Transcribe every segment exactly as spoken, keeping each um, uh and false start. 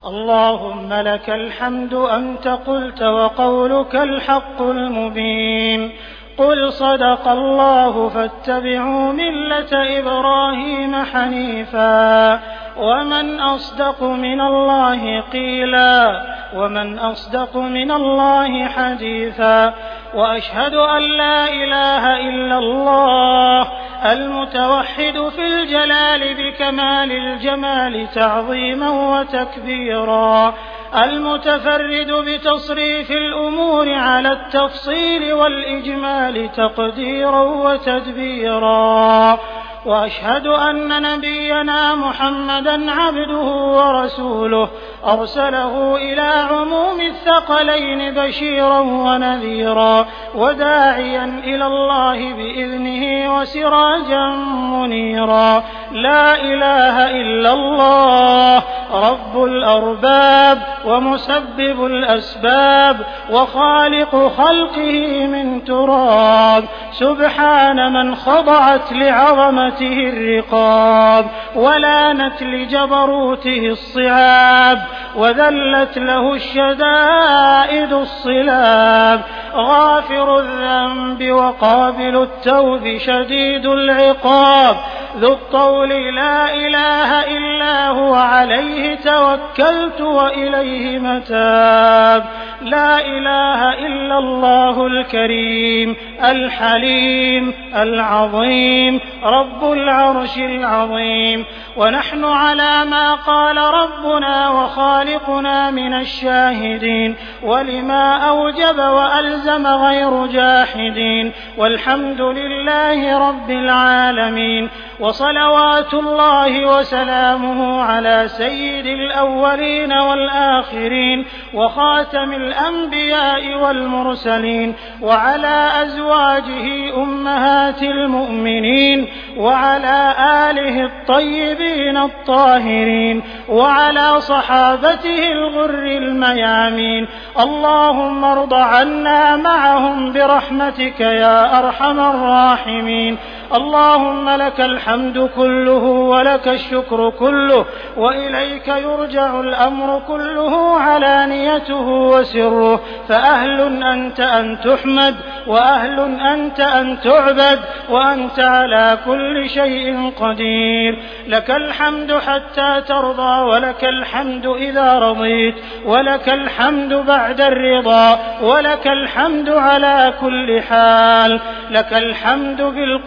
اللهم لك الحمد أنت قلت وقولك الحق المبين. قل صدق الله فاتبعوا ملة إبراهيم حنيفا ومن أصدق من الله قيلا ومن أصدق من الله حديثا. وأشهد أن لا إله إلا الله المتوحد في الجلال بكمال الجمال تعظيما وتكبيرا، المتفرد بتصريف الأمور على التفصيل والإجمال تقديرا وتدبيرا. وأشهد أن نبينا محمدا عبده ورسوله أرسله إلى عموم الثقلين بشيرا ونذيرا وداعيا إلى الله بإذنه وسراجا منيرا. لا إله إلا الله رب الأرباب ومسبب الأسباب وخالق خلقه من تراب، سبحان من خضعت لعظمته الرقاب ولانت لجبروته الصعاب وذلت له الشدائد الصلاب. غافر الذنب وقابل التوب شديد العقاب ذو الطول لا إله إلا هو عليه توكلت وإليه متاب. لا إله إلا الله الكريم الحليم العظيم رب العرش العظيم. ونحن على ما قال ربنا وخالقنا من الشاهدين ولما أوجب وألزم غير جاحدين، والحمد لله رب العالمين. وصلوات الله وسلامه على سيد الأولين والآخرين وخاتم الأنبياء والمرسلين وعلى أزواجه أمهات المؤمنين وعلى آله الطيبين الطاهرين وعلى صحابته الغر الميامين. اللهم ارض عنا معهم برحمتك يا أرحم الراحمين. اللهم لك الحمد كله ولك الشكر كله وإليك يرجع الأمر كله علانيته وسره، فأهل أنت أن تحمد وأهل أنت أن تعبد وأنت على كل شيء قدير. لك الحمد حتى ترضى ولك الحمد إذا رضيت ولك الحمد بعد الرضا ولك الحمد على كل حال. لك الحمد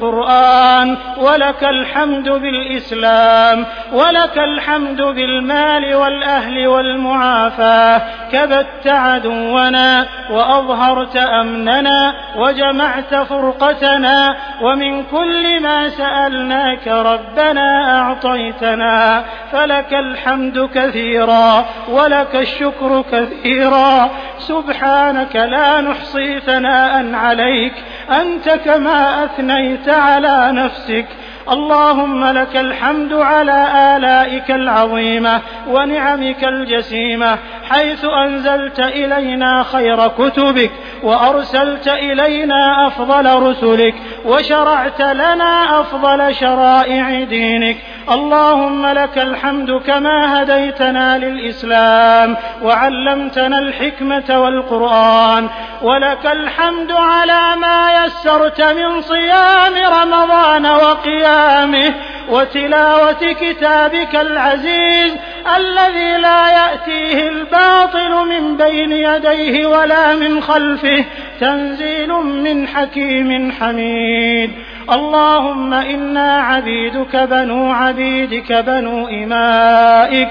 بالقرآن ولك الحمد بالإسلام ولك الحمد بالمال والأهل والمعافاة. كبت عدونا وأظهرت أمننا وجمعت فرقتنا ومن كل ما سألناك ربنا أعطيتنا، فلك الحمد كثيرا ولك الشكر كثيرا. سبحانك لا نحصي ثناء عليك أنت كما أثنيت على نفسك. اللهم لك الحمد على آلائك العظيمة ونعمك الجسيمة، حيث أنزلت إلينا خير كتبك وأرسلت إلينا أفضل رسلك وشرعت لنا أفضل شرائع دينك. اللهم لك الحمد كما هديتنا للإسلام وعلمتنا الحكمة والقرآن، ولك الحمد على ما يسرت من صيام رمضان وقيامه وتلاوة كتابك العزيز الذي لا يأتيه الباطل من بين يديه ولا من خلفه، تنزيل من حكيم حميد. اللهم إنا عبيدك بنو عبيدك بنو إمائك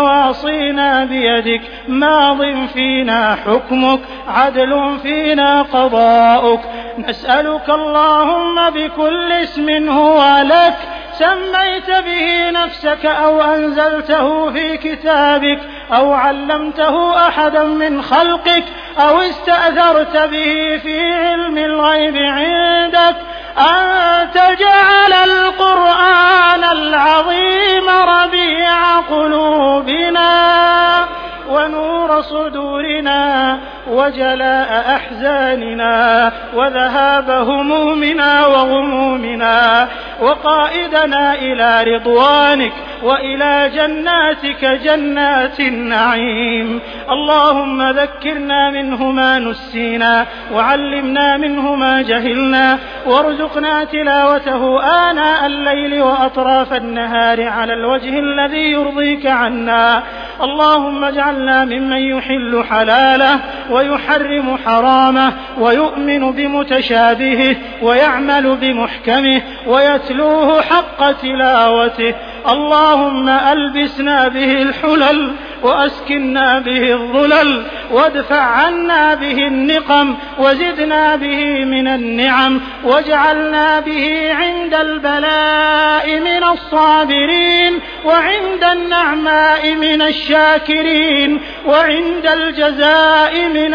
نواصينا بيدك، ماض فينا حكمك عدل فينا قضاؤك. نسألك اللهم بكل اسم هو لك سميت به نفسك أو أنزلته في كتابك أو علمته أحدا من خلقك أو استأثرت به في علم الغيب عندك أن تجعل القرآن العظيم ربيع قلوبنا ونور صدورنا وجلاء أحزاننا وذهاب همومنا وغمومنا. وقائدنا إلى رضوانك وإلى جناتك جنات النعيم. اللهم ذكرنا منه ما نسينا وعلمنا منه ما جهلنا وارزقنا تلاوته آناء الليل وأطراف النهار على الوجه الذي يرضيك عنا. اللهم اجعلنا ممن يحل حلاله ويحرم حرامه ويؤمن بمتشابهه ويعمل بمحكمه ويتلوه حق تلاوته. اللهم ألبسنا به الحلل وأسكنا به الظلل وادفع عنا به النقم وزدنا به من النعم واجعلنا به عند البلاء من الصابرين وعند النعماء من الشاكرين وعند الجزاء من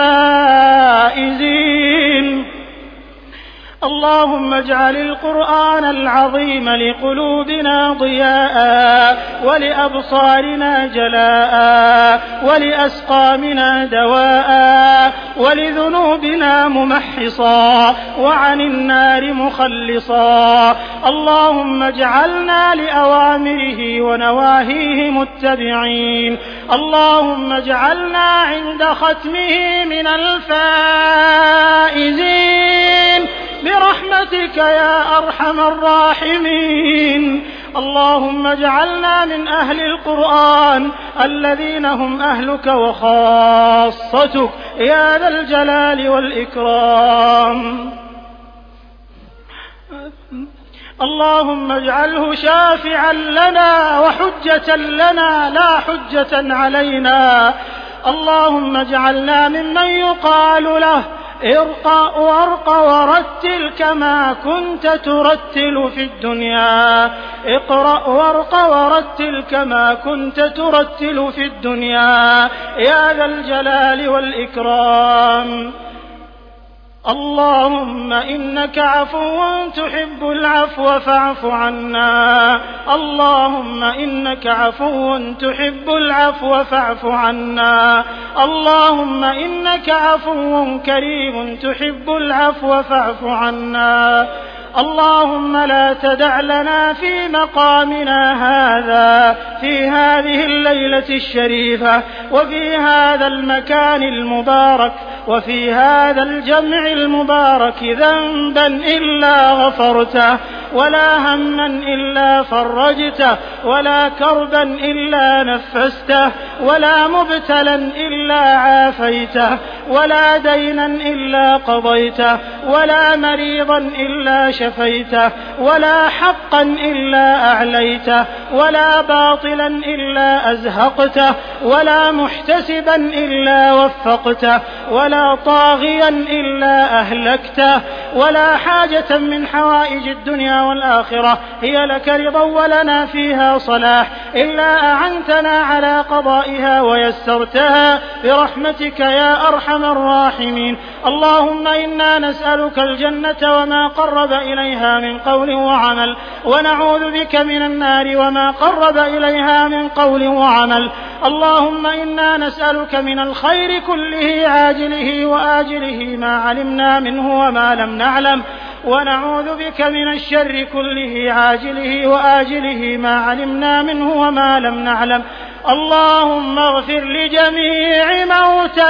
الفائزين. اللهم اجعل القرآن العظيم لقلوبنا ضياء ولأبصارنا جلاء ولأسقامنا دواء ولذنوبنا ممحصا وعن النار مخلصا. اللهم اجعلنا لأوامره ونواهيه متبعين. اللهم اجعلنا عند ختمه من الفائزين برحمتك يا أرحم الراحمين. اللهم اجعلنا من أهل القرآن الذين هم أهلك وخاصتك يا ذا الجلال والإكرام. اللهم اجعله شافعا لنا وحجة لنا لا حجة علينا. اللهم اجعلنا ممن يقال له ارق وارق ورتل كما كنت ترتل في الدنيا. اقرأ وارق ورتل كما كنت ترتل في الدنيا يا ذا الجلال والإكرام. اللهم إنك عفو تحب العفو فاعف عنا. اللهم إنك عفو تحب العفو فاعف عنا. اللهم إنك عفو كريم تحب العفو فاعف عنا. اللهم لا تدع لنا في مقامنا هذا في هذه الليلة الشريفة وفي هذا المكان المبارك وفي هذا الجمع المبارك ذنبا إلا غفرته ولا هما إلا فرجته ولا كربا إلا نفسته ولا مبتلا إلا عافيته ولا دينا إلا قضيته ولا مريضا إلا شفيته ولا حقا إلا أعليته ولا باطلا إلا أزهقته ولا محتسبا إلا وفقته ولا طاغيا إلا أهلكته ولا حاجة من حوائج الدنيا والآخرة هي لك رضا ولنا فيها صلاح إلا أعنتنا على قضائها ويسرتها برحمتك يا أرحم الراحمين. اللهم إنا نسألك الجنة وما قرب إليها من قول وعمل ونعوذ بك من النار وما قرب إليها من قول وعمل. اللهم إنا نسألك من الخير كله عاجله وآجله ما علمنا منه وما لم نعلم ونعوذ بك من الشر كله عاجله وآجله ما علمنا منه وما لم نعلم. اللهم اغفر لجميع موتى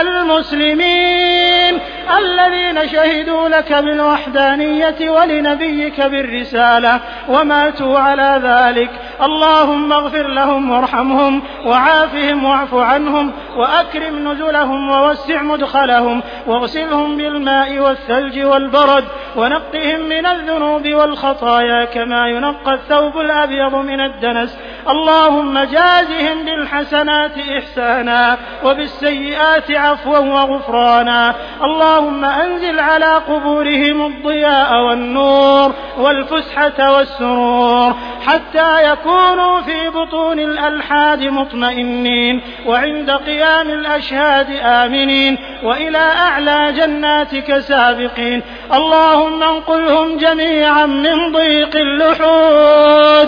المسلمين الذين شهدوا لك بالوحدانية ولنبيك بالرسالة وماتوا على ذلك. اللهم اغفر لهم وارحمهم وعافهم واعف عنهم وأكرم نزلهم ووسع مدخلهم واغسلهم بالماء والثلج والبرد ونقهم من الذنوب والخطايا كما ينقى الثوب الأبيض من الدنس. اللهم جازهم بالحسنات إحسانا وبالسيئات عفوا وغفرانا. اللهم أنزل على قبورهم الضياء والنور والفسحة والسرور حتى يكونوا في بطون الألحاد مطمئنين وعند قيام الأشهاد آمنين وإلى أعلى جناتك سابقين. اللهم انقلهم جميعا من ضيق اللحود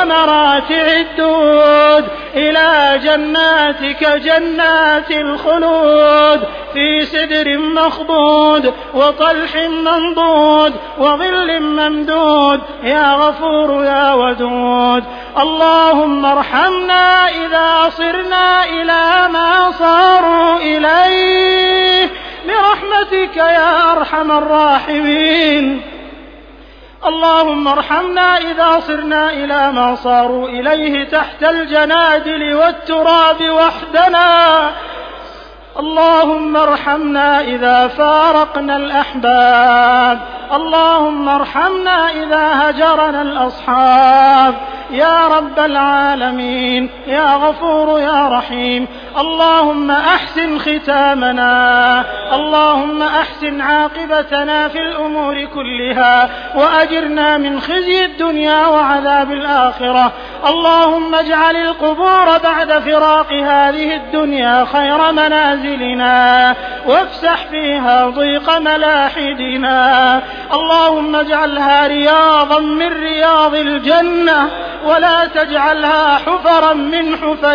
ومراتع الدود إلى جناتك جنات الخلود في سدر مخضود منضود وطلح منضود وظل ممدود يا غفور يا ودود. اللهم ارحمنا إذا صرنا إلى ما صاروا إليه برحمتك يا أرحم الراحمين. اللهم ارحمنا إذا صرنا إلى ما صاروا إليه تحت الجنادل والتراب وحدنا. اللهم ارحمنا إذا فارقنا الأحباب. اللهم ارحمنا إذا هجرنا الأصحاب يا رب العالمين يا غفور يا رحيم. اللهم أحسن ختامنا. اللهم أحسن عاقبتنا في الأمور كلها وأجرنا من خزي الدنيا وعذاب الآخرة. اللهم اجعل القبور بعد فراق هذه الدنيا خير منازلنا وافسح فيها ضيق ملاحدنا. اللهم اجعلها رياضا من رياض الجنة ولا تجعلها حفرا من حفر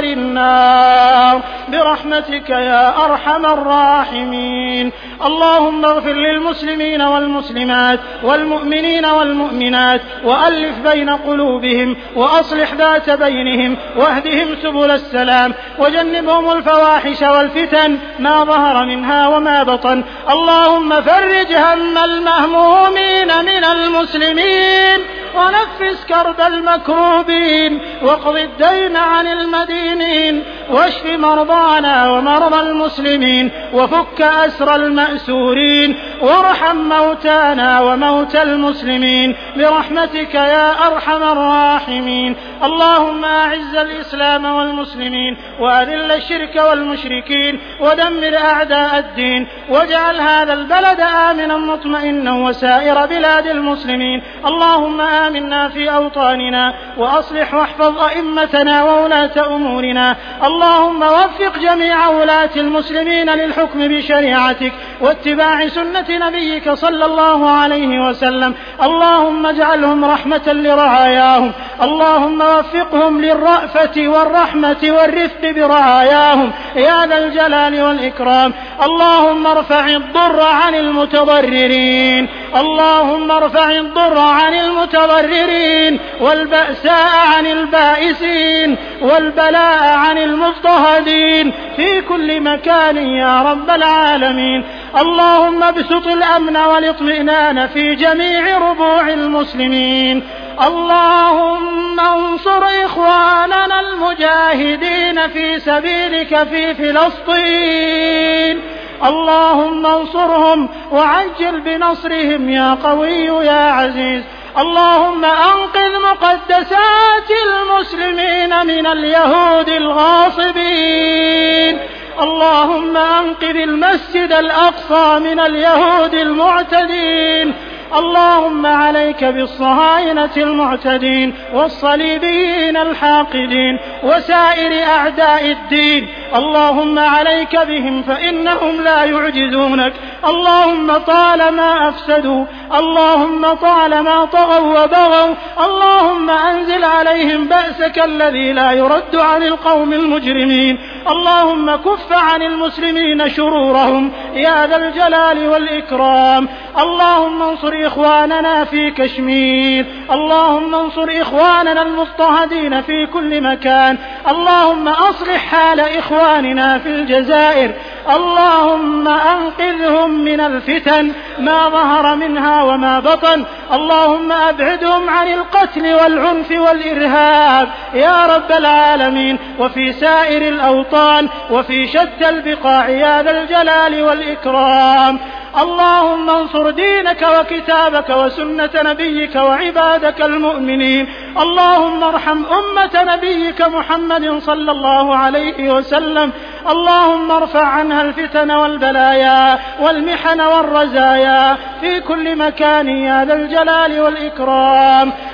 النار برحمتك يا أرحم الراحمين. اللهم اغفر للمسلمين والمسلمات والمؤمنين والمؤمنات وألف بين قلوبهم وأصلح ذات بينهم واهدهم سبل السلام وجنبهم الفواحش والفتن ما ظهر منها وما بطن. اللهم فرج هم المهمومين من المسلمين ونفس كرب المكروبين واقض الدين عن المدينين واشف مرضانا ومرضى المسلمين وفك أسر المأسورين وارحم موتانا وموتى المسلمين برحمتك يا أرحم الراحمين. اللهم أعز الإسلام والمسلمين وأذل الشرك والمشركين ودمر أعداء الدين واجعل هذا البلد آمنا مطمئنا وسائر بلاد المسلمين. اللهم آمنا في أوطاننا وأصلح واحفظ أئمتنا وولاة أمورنا. اللهم وفق جميع ولاة المسلمين للحكم بشريعتك واتباع سنة نبيك صلى الله عليه وسلم. اللهم اجعلهم رحمة لرعاياهم. اللهم وفقهم للرأفة والرحمة والرفق برعاياهم يا ذا الجلال والإكرام. اللهم ارفع الضر عن المتضررين. اللهم ارفع الضر عن المتضررين والبأساء عن البائسين والبلاء عن المضطهدين في كل مكان يا رب العالمين. اللهم ابسط الأمن والاطمئنان في جميع ربوع المسلمين. اللهم انصر إخواننا المجاهدين في سبيلك في فلسطين. اللهم انصرهم وعجل بنصرهم يا قوي يا عزيز. اللهم أنقذ مقدسات المسلمين من اليهود الغاصبين. اللهم أنقذ المسجد الأقصى من اليهود المعتدين. اللهم عليك بالصهاينة المعتدين والصليبيين الحاقدين وسائر أعداء الدين. اللهم عليك بهم فإنهم لا يعجزونك. اللهم طالما أفسدوا، اللهم طالما طغوا وبغوا، اللهم أنزل عليهم بأسك الذي لا يرد عن القوم المجرمين. اللهم كف عن المسلمين شرورهم يا ذا الجلال والإكرام. اللهم انصر إخواننا في كشمير. اللهم انصر إخواننا المضطهدين في كل مكان. اللهم أصلح حال إخواننا في الجزائر. اللهم أنقذهم من الفتن ما ظهر منها وما بطن. اللهم أبعدهم عن القتل والعنف والإرهاب يا رب العالمين وفي سائر الأوطان وفي شتى البقاع يا ذا الجلال والإكرام. اللهم انصر دينك وكتابك وسنة نبيك وعبادك المؤمنين. اللهم ارحم أمة نبيك محمد صلى الله عليه وسلم. اللهم ارفع عنها الفتن والبلايا والمحن والرزايا في كل مكان يا ذا الجلال والإكرام.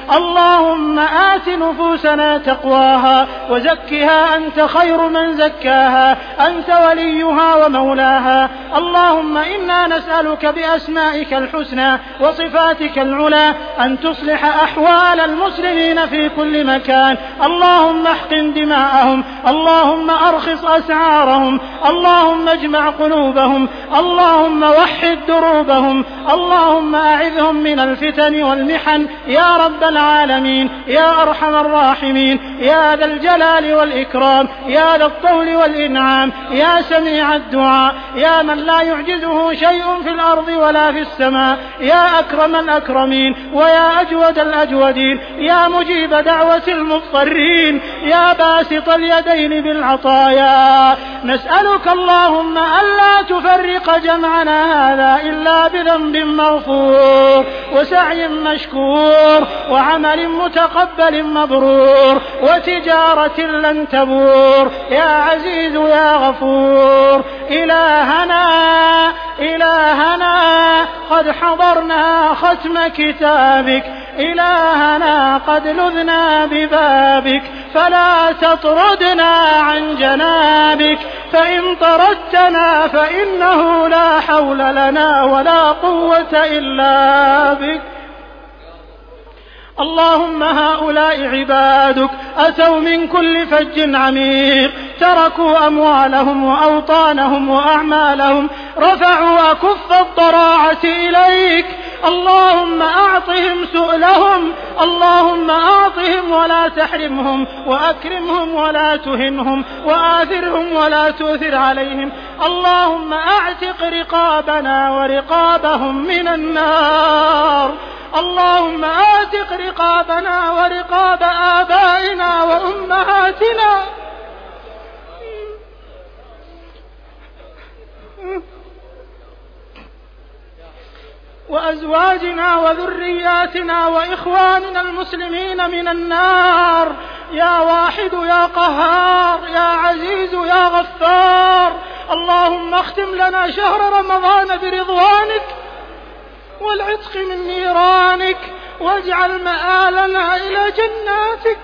اللهم آت نفوسنا تقواها وزكها أنت خير من زكاها أنت وليها ومولاها. اللهم إنا نسألك بأسمائك الحسنى وصفاتك العلى أن تصلح أحوال المسلمين في كل مكان. اللهم احقن دماءهم، اللهم أرخص أسعارهم، اللهم اجمع قلوبهم، اللهم وحد دروبهم، اللهم أعذهم من الفتن والمحن يا رب العالمين يا أرحم الراحمين يا ذا الجلال والإكرام يا ذا الطول والإنعام يا سميع الدعاء يا من لا يعجزه شيء في الأرض ولا في السماء يا أكرم الأكرمين ويا أجود الأجودين يا مجيب دعوة المضطرين يا باسط اليدين بالعطايا. نسألك اللهم ألا تفرق جمعنا هذا إلا بذنب مغفور وسعي مشكور وعمل متقبل مبرور وتجارة لن تبور يا عزيز يا غفور. إلهنا إلهنا قد حضرنا ختم كتابك، إلهنا قد لذنا ببابك، فلا تطردنا عن جنابك، فإن طردتنا فإنه لا حول لنا ولا قوة إلا بك. اللهم هؤلاء عبادك أتوا من كل فج عميق، تركوا أموالهم وأوطانهم وأعمالهم، رفعوا أكف الضراعة إليك، اللهم أعطهم سؤلهم، اللهم أعطهم ولا تحرمهم، وأكرمهم ولا تهنهم، وآثرهم ولا تؤثر عليهم. اللهم أعتق رقابنا ورقابهم من النار. اللهم آتق رقابنا ورقاب آبائنا وأمهاتنا وأزواجنا وذرياتنا وإخواننا المسلمين من النار يا واحد يا قهار يا عزيز يا غفار. اللهم اختم لنا شهر رمضان برضوانك والعتق من نيرانك، واجعل مآلنا إلى جناتك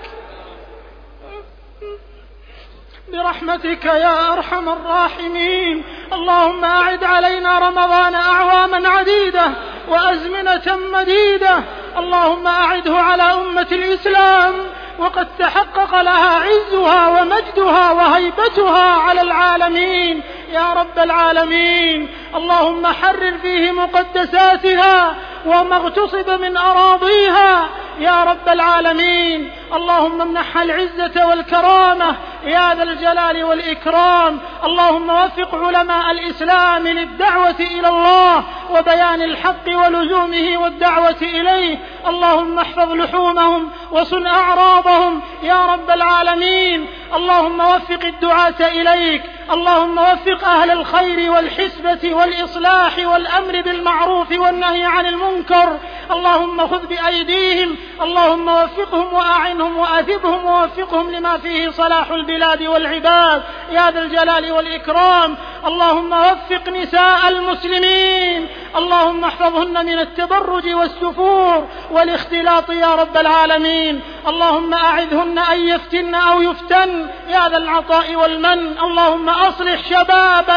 برحمتك يا أرحم الراحمين. اللهم أعد علينا رمضان أعواما عديدة وأزمنة مديدة، اللهم أعده على أمة الإسلام وقد تحقق لها عزها ومجدها وهيبتها على العالمين يا رب العالمين. اللهم حرر فيه مقدساتها وما اغتصب من أراضيها يا رب العالمين. اللهم امنحها العزة والكرامة يا ذا الجلال والإكرام. اللهم وفق علماء الإسلام للدعوة إلى الله وبيان الحق ولزومه والدعوة إليه. اللهم احفظ لحومهم وصن أعراضهم يا رب العالمين. اللهم وفق الدعاة إليك، اللهم وفق أهل الخير والحسبة والإصلاح والأمر بالمعروف والنهي عن المنكر. اللهم خذ بأيديهم، اللهم وفقهم وأعنهم وأثبهم ووفقهم لما فيه صلاح البلاد والعباد يا ذا الجلال والإكرام. اللهم وفق نساء المسلمين، اللهم احفظهن من التبرج والسفور والاختلاط يا رب العالمين. اللهم أعذهن أن يفتن أو يفتن يا ذا العطاء والمن. اللهم أصلح شباب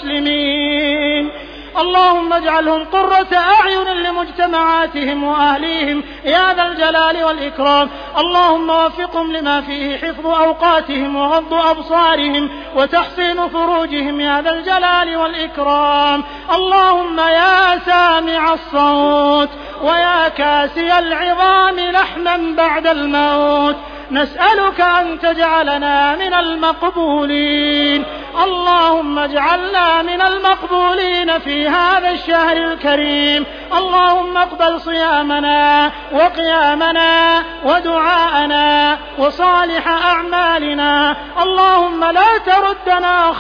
المسلمين، اللهم اجعلهم قرة أعين لمجتمعاتهم وأهليهم يا ذا الجلال والإكرام. اللهم وفقهم لما فيه حفظ أوقاتهم وغض أبصارهم وتحصين فروجهم يا ذا الجلال والإكرام. اللهم يا سامع الصوت ويا كاسي العظام لحما بعد الموت، نسألك أن تجعلنا من المقبولين. اللهم اجعلنا من المقبولين في هذا الشهر الكريم. اللهم اقبل صيامنا وقيامنا ودعاءنا وصالح أعمالنا. اللهم لا تردنا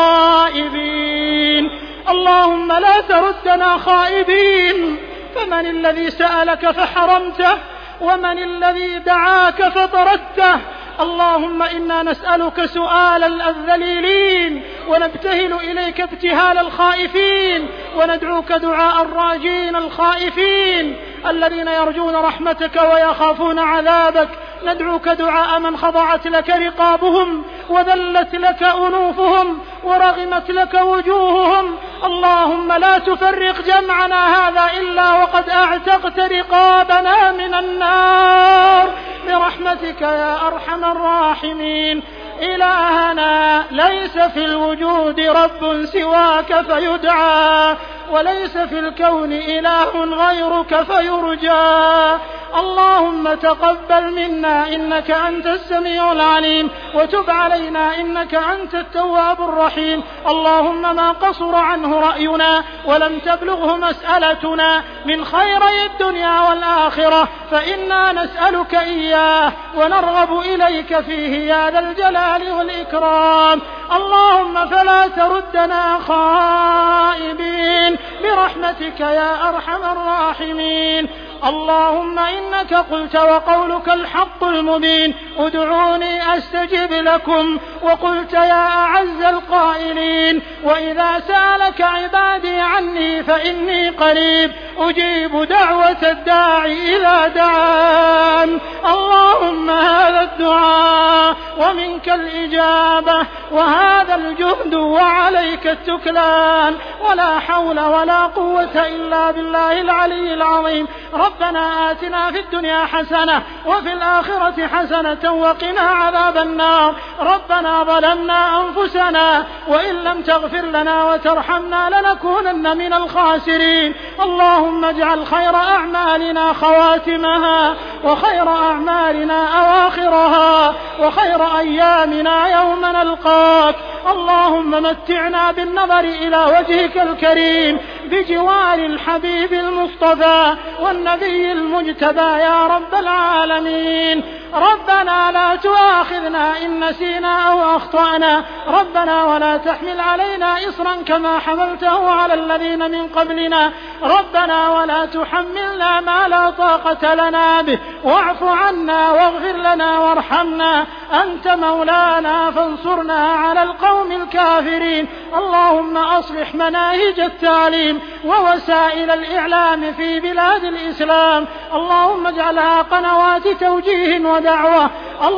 خائبين، اللهم لا تردنا خائبين. فمن الذي سألك فحرمته، ومن الذي دعاك فطردته؟ اللهم إنا نسألك سؤال الذليلين ونبتهل إليك ابتهال الخائفين، وندعوك دعاء الراجين الخائفين. الذين يرجون رحمتك ويخافون عذابك. ندعوك دعاء من خضعت لك رقابهم وذلت لك أنوفهم ورغمت لك وجوههم. اللهم لا تفرق جمعنا هذا إلا وقد أعتقت رقابنا من النار برحمتك يا أرحم الراحمين. إلهنا ليس في الوجود رب سواك فيدعى، وليس في الكون إله غيرك فيرجى. اللهم تقبل منا إنك أنت السميع العليم، وتب علينا إنك أنت التواب الرحيم. اللهم ما قصر عنه رأينا ولم تبلغه مسألتنا من خيري الدنيا والآخرة فإنا نسألك إياه ونرغب إليك فيه يا ذا الجلال والإكرام. اللهم فلا تردنا خائبين برحمتك يا أرحم الراحمين. اللهم إنك قلت وقولك الحق المبين ادعوني أستجب لكم، وقلت يا أعز القائلين وإذا سألك عبادي عني فإني قريب أجيب دعوة الداعي إذا دعان. اللهم هذا الدعاء ومنك الإجابة وهذا الجهد وعليك التكلان، ولا حول ولا قوة إلا بالله العلي العظيم. ربنا آتنا في الدنيا حسنة وفي الآخرة حسنة وقنا عذاب النار. ربنا ظلمنا أنفسنا وإن لم تغفر لنا وترحمنا لنكونن من الخاسرين. اللهم اجعل خير أعمالنا خواتمها وخير أعمالنا أواخرها وخير أيامنا يوم نلقاك. اللهم متعنا بالنظر إلى وجهك الكريم بجوار الحبيب المصطفى والنبي المجتبى يا رب العالمين. ربنا لا تؤاخذنا إن نسينا أو أخطأنا، ربنا ولا تحمل علينا إصرا كما حملته على الذين من قبلنا، ربنا ولا تحملنا ما لا طاقة لنا به، واعف عنا واغفر لنا وارحمنا، أنت مولانا فانصرنا على القوم الكافرين. اللهم أصلح مناهج التعليم ووسائل الإعلام في بلاد الإسلام، اللهم اجعلها قنوات توجيه ودعوة.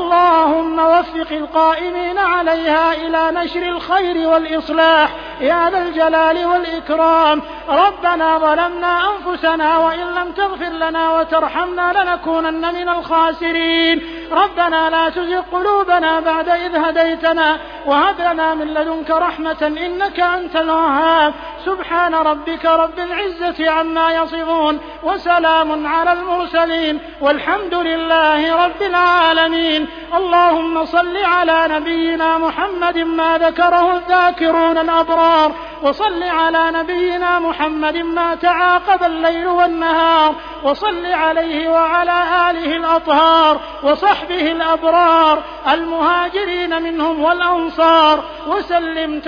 اللهم وفق القائمين عليها إلى نشر الخير والإصلاح يا ذا الجلال والإكرام. ربنا ظلمنا أنفسنا وإن لم تغفر لنا وترحمنا لنكونن من الخاسرين. ربنا لا تزغ قلوبنا بعد إذ هديتنا وهب لنا من لدنك رحمة إنك أنت الوهاب. سبحان ربك رب العزة عما يصفون وسلام على المرسلين والحمد لله رب العالمين. اللهم صل على نبينا محمد ما ذكره الذاكرون الأبرار، وصل على نبينا محمد ما تعاقب الليل والنهار، وصل عليه وعلى آله الأطهار وصحبه الأبرار المهاجرين منهم والأنصار، وسلم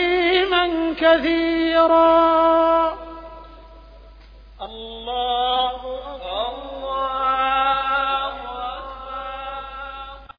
تسليما كثيرا. الله أكبر.